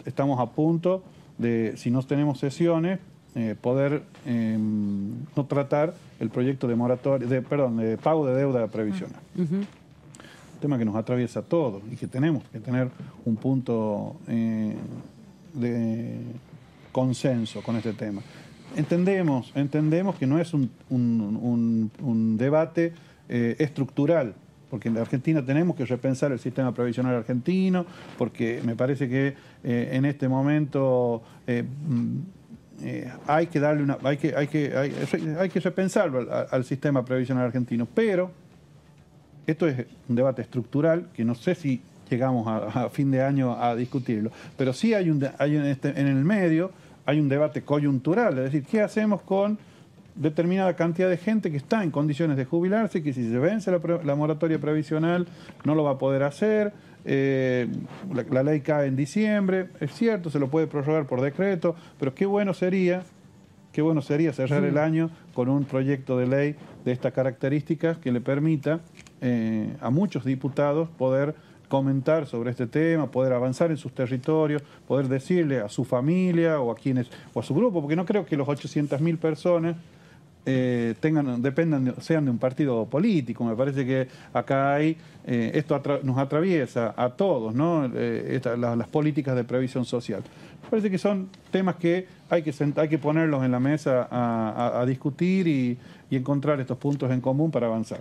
estamos a punto de, si no tenemos sesiones, poder no tratar el proyecto de moratoria, de pago de deuda previsional. Un tema que nos atraviesa a todos y que tenemos que tener un punto de consenso con este tema. Entendemos que no es un debate estructural, porque en la Argentina tenemos que repensar el sistema previsional argentino, porque me parece que en este momento hay que darle hay que repensarlo al sistema previsional argentino, pero esto es un debate estructural que no sé si llegamos a fin de año a discutirlo, pero sí hay en el medio hay un debate coyuntural, es decir, ¿qué hacemos con determinada cantidad de gente que está en condiciones de jubilarse, que si se vence la moratoria previsional no lo va a poder hacer? La ley cae en diciembre, es cierto, se lo puede prorrogar por decreto, pero qué bueno sería cerrar el año con un proyecto de ley de estas características que le permita a muchos diputados poder comentar sobre este tema, poder avanzar en sus territorios, poder decirle a su familia o a su grupo, porque no creo que los 800.000 personas sean de un partido político. Me parece que acá hay, esto nos atraviesa a todos, ¿no? Las políticas de previsión social. Me parece que son temas que hay que ponerlos en la mesa a discutir y encontrar estos puntos en común para avanzar.